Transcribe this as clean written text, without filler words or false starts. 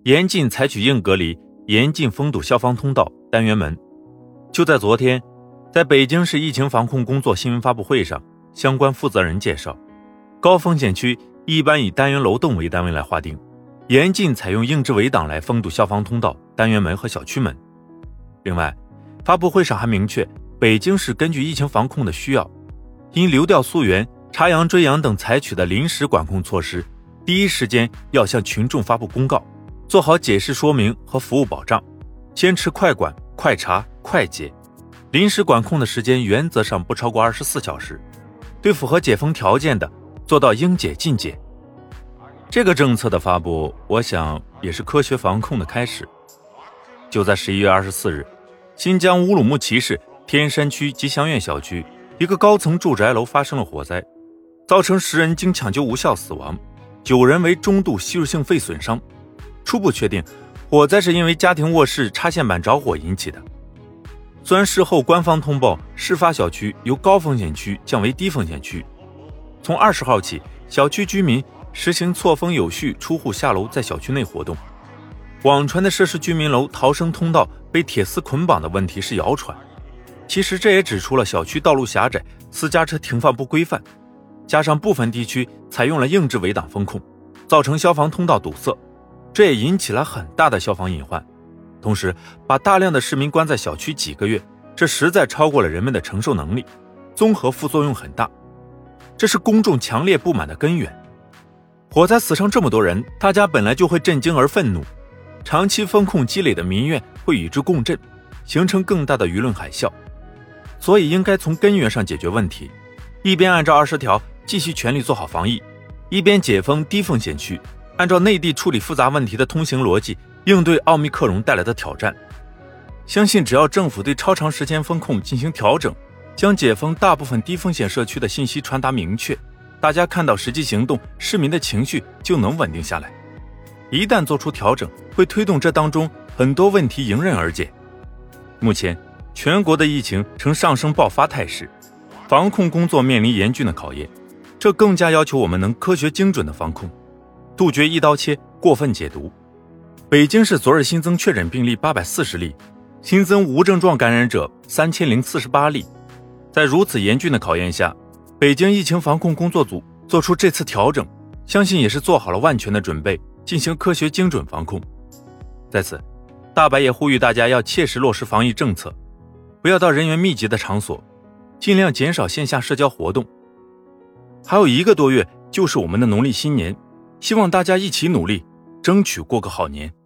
严禁采取硬隔离，严禁封堵消防通道、单元门。就在昨天，在北京市疫情防控工作新闻发布会上，相关负责人介绍，高风险区一般以单元楼栋为单位来划定，严禁采用硬质围挡来封堵消防通道、单元门和小区门。另外，发布会上还明确，北京市根据疫情防控的需要，因流调溯源、查阳追阳等采取的临时管控措施，第一时间要向群众发布公告，做好解释说明和服务保障，坚持快管、快查、快解。临时管控的时间原则上不超过24小时，对符合解封条件的做到应解尽解。这个政策的发布，我想也是科学防控的开始。就在11月24日，新疆乌鲁木齐市天山区吉祥苑小区一个高层住宅楼发生了火灾，造成10人经抢救无效死亡，9人为中度吸入性肺损伤。初步确定，火灾是因为家庭卧室插线板着火引起的。虽然事后官方通报事发小区由高风险区降为低风险区，从20号起，小区居民实行错峰有序出户下楼在小区内活动。网传的涉事居民楼逃生通道被铁丝捆绑的问题是谣传，其实这也指出了小区道路狭窄、私家车停放不规范，加上部分地区采用了硬质围挡风控，造成消防通道堵塞，这也引起了很大的消防隐患。同时把大量的市民关在小区几个月，这实在超过了人们的承受能力，综合副作用很大，这是公众强烈不满的根源。火灾死伤这么多人，大家本来就会震惊而愤怒，长期风控积累的民怨会与之共振，形成更大的舆论海啸。所以应该从根源上解决问题，一边按照20条继续全力做好防疫，一边解封低风险区，按照内地处理复杂问题的通行逻辑应对奥密克戎带来的挑战。相信只要政府对超长时间风控进行调整，将解封大部分低风险社区的信息传达明确，大家看到实际行动，市民的情绪就能稳定下来。一旦做出调整，会推动这当中很多问题迎刃而解。目前全国的疫情呈上升爆发态势，防控工作面临严峻的考验，这更加要求我们能科学精准的防控，杜绝一刀切、过分解读。北京市昨日新增确诊病例840例，新增无症状感染者3048例。在如此严峻的考验下，北京疫情防控工作组做出这次调整，相信也是做好了万全的准备，进行科学精准防控。在此，大白也呼吁大家要切实落实防疫政策，不要到人员密集的场所，尽量减少线下社交活动。还有1个多月就是我们的农历新年，希望大家一起努力，争取过个好年。